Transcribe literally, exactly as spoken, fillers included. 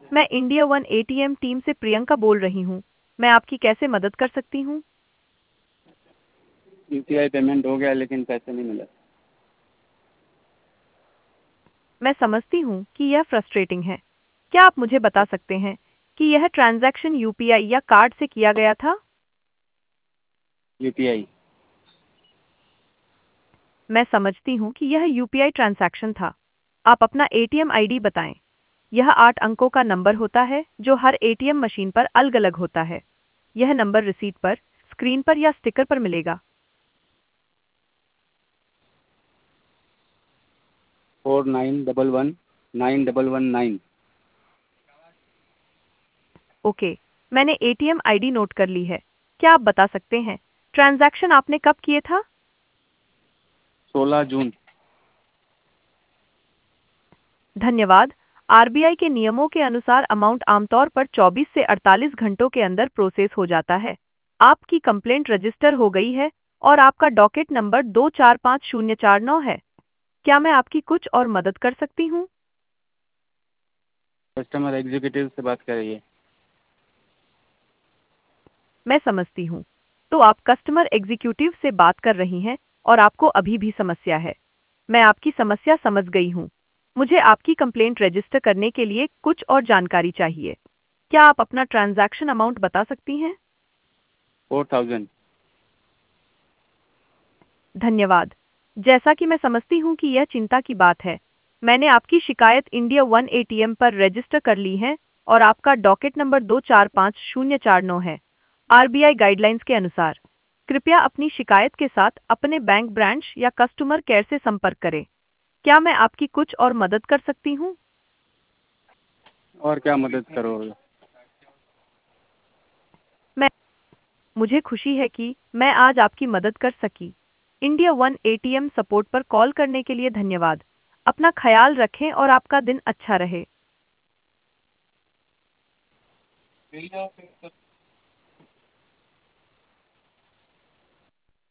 मैं India One ATM team से प्रियंका बोल रही हूँ। मैं आपकी कैसे मदद कर सकती हूँ? यूपीआई पेमेंट हो गया लेकिन पैसे नहीं मिला। मैं समझती हूँ कि यह फ्रस्ट्रेटिंग है। क्या आप मुझे बता सकते हैं कि यह ट्रांजैक्शन यूपीआई या कार्ड से किया गया था? यूपीआई। मैं समझती हूँ कि यह यूपीआई ट्रांजैक्शन था। आप अपना एटीएम आईडी बताएं। यह आठ अंकों का नंबर होता है जो हर एटीएम मशीन पर अलग-अलग होता है। यह नंबर रिसीट पर, स्क्रीन पर या स्टिकर पर मिलेगा। Four nine double one nine double one nine. Okay, मैंने एटीएम आईडी नोट कर ली है। क्या आप बता सकते हैं ट्रांजैक्शन आपने कब किए था? सोलह जून। धन्यवाद। आरबीआई के नियमों के अनुसार अमाउंट आमतौर पर चौबीस से अड़तालीस घंटों के अंदर प्रोसेस हो जाता है। आपकी कंप्लेंट रजिस्टर हो गई है और आपका डॉकेट नंबर दो चार पाँच शून्य चार नौ है। क्या मैं आपकी कुछ और मदद कर सकती हूँ? कस्टमर एग्जीक्यूटिव से बात करिए। मैं समझती हूँ। तो आप कस्टमर एग्जीक्यूटिव से बात कर रही हैं और आपको अभी भी समस्या है। मैं आपकी समस्या समझ गई हूँ। मुझे आपकी कंप्लेंट रजिस्टर करने के लिए कुछ और जानकारी चाहिए। क्या आप अपना ट्रांजैक्शन अमाउंट बता सकती हैं? Four thousand. धन्यवाद। जैसा कि मैं समझती हूँ कि यह चिंता की बात है, मैंने आपकी शिकायत इंडिया वन एटीएम पर रजिस्टर कर ली है और आपका डॉकेट नंबर दो चार पाँच शून्य चार नौ है। आरबीआई गाइडलाइंस के अनुसार कृपया अपनी शिकायत के साथ अपने बैंक ब्रांच या कस्टमर केयर से संपर्क करें। क्या मैं आपकी कुछ और मदद कर सकती हूँ? और क्या मदद करोगे? मैं मुझे खुशी है कि मैं आज आपकी मदद कर सकी। इंडिया वन एटीएम सपोर्ट पर कॉल करने के लिए धन्यवाद। अपना ख्याल रखें और आपका दिन अच्छा रहे।